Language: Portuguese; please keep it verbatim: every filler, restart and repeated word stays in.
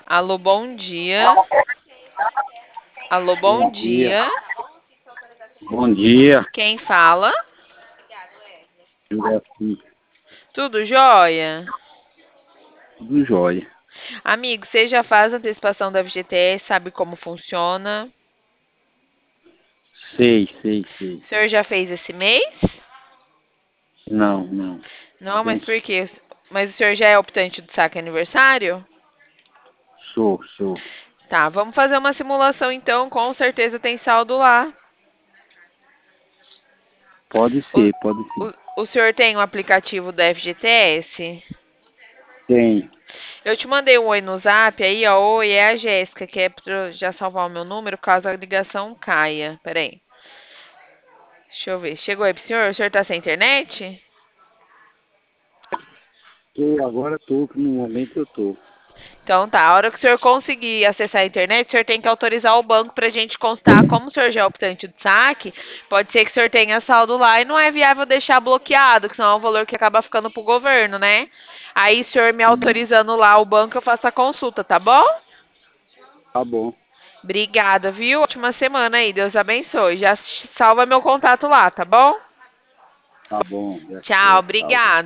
Alô, bom dia. Alô, bom Bom dia. dia. Bom dia. Quem fala? Juraci. Tudo jóia? Tudo jóia. Amigo, você já faz antecipação da F G T S, sabe como funciona? Sei, sei, sei. O senhor já fez esse mês? Não, não. Não, mas por Penso, quê? Mas o senhor já é optante do saque aniversário? sou, sou. Tá, vamos fazer uma simulação então, com certeza tem saldo lá. Pode O, ser, pode ser. o, o senhor tem o aplicativo da F G T S? Tem. Eu te mandei um oi no zap aí, ó. Oi, é a Jéssica, que é pra eu já salvar o meu número caso a ligação caia. Peraí. Deixa eu ver. Chegou aí pro senhor? O senhor tá sem internet? Tô, agora tô, no momento eu tô. Então tá. A hora que o senhor conseguir acessar a internet, o senhor tem que autorizar o banco pra gente constar. Como o senhor já é optante de saque, pode ser que o senhor tenha saldo lá e não é viável deixar bloqueado, que senão é um valor que acaba ficando pro governo, né? Aí, o senhor me Hum, autorizando lá o banco, eu faço a consulta, tá bom? Tá bom, Obrigada, viu? Ótima semana aí. Deus abençoe. Já salva meu contato lá, tá bom? tá bom. Já, Tchau, já salvo. obrigada.